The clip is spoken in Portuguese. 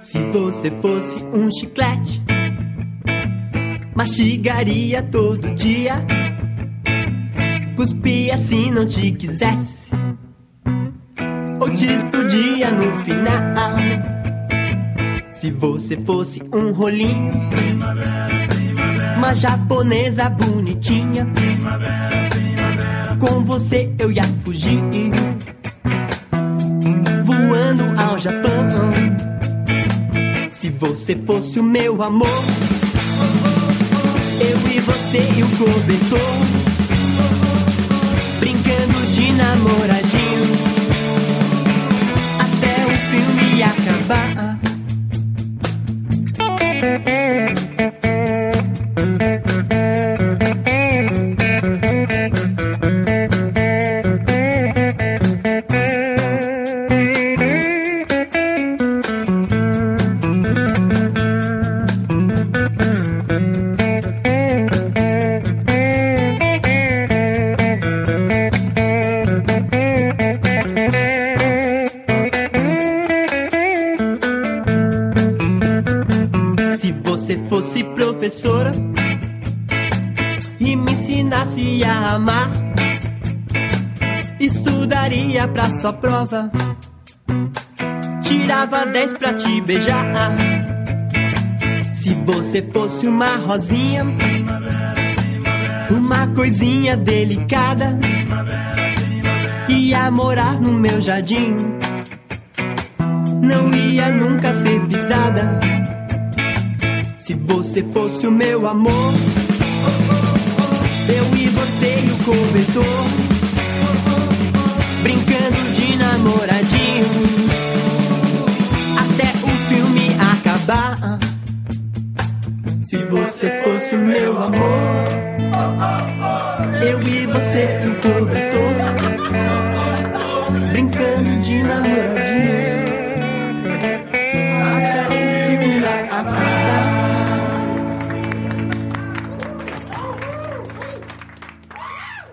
Se você fosse um chiclete, mastigaria todo dia, cuspia se não te quisesse, ou te explodia no final. Se você fosse um rolinho, uma japonesa bonitinha, com você eu ia fugir, voando ao Japão. Se você fosse o meu amor, eu e você e o cobertor, brincando de namoradinho, até o filme acabar. Professora, e me ensinasse a amar, estudaria pra sua prova, tirava 10 pra te beijar. Se você fosse uma rosinha, uma coisinha delicada, ia morar no meu jardim, não ia nunca ser pisada. Se você fosse o meu amor, eu e você e o cobertor, brincando